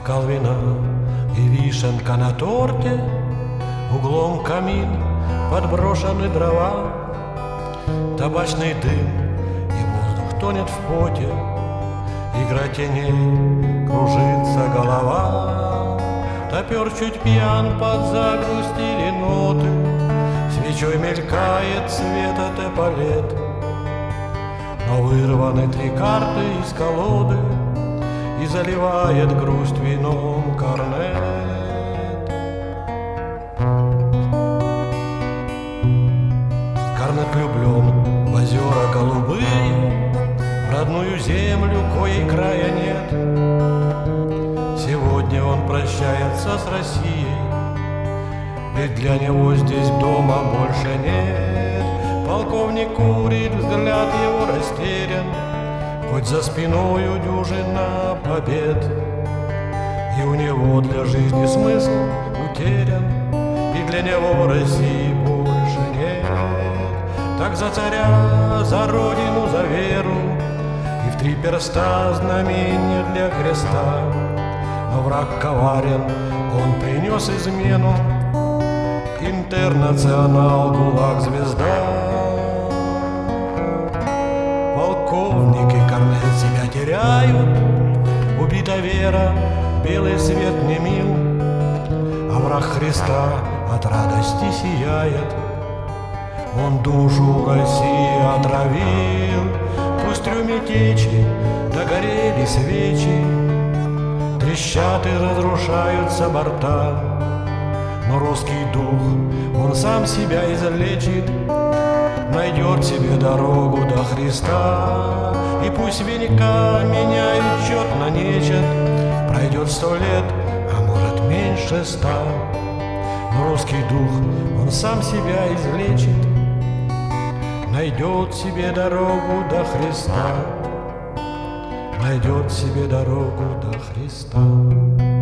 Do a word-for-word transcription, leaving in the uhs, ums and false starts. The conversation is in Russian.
бокал вина и вишенка на торте, углом камин подброшены дрова, табачный дым и воздух тонет в поте, игра теней, кружится голова. Топер чуть пьян, под загрустили ноты, свечой мелькает цвет от эполет. Но вырваны три карты из колоды, и заливает грусть вином корнет. Корнет влюблен в озера голубые, в родную землю, коей края нет. Сегодня он прощается с Россией, ведь для него здесь дома больше нет. Полковник курит, взгляд его растерян, хоть за спиною дюжина побед. И у него для жизни смысл утерян, и для него России больше нет. Так за царя, за родину, за веру, и в три перста знамение для креста. Но враг коварен, он принес измену, интернационал, ГУЛАГ, звезда. Полковник и корнет себя теряют, убита вера, белый свет не мил, а враг Христа от радости сияет. Он душу России отравил, пусть трюме течи, догорели свечи, трещат и разрушаются борта. Но русский дух, он сам себя излечит, найдет себе дорогу до Христа. И пусть века меняют счет на нечет, пройдет сто лет, а может меньше ста. Но русский дух, он сам себя излечит, найдет себе дорогу до Христа, найдет себе дорогу до Христа.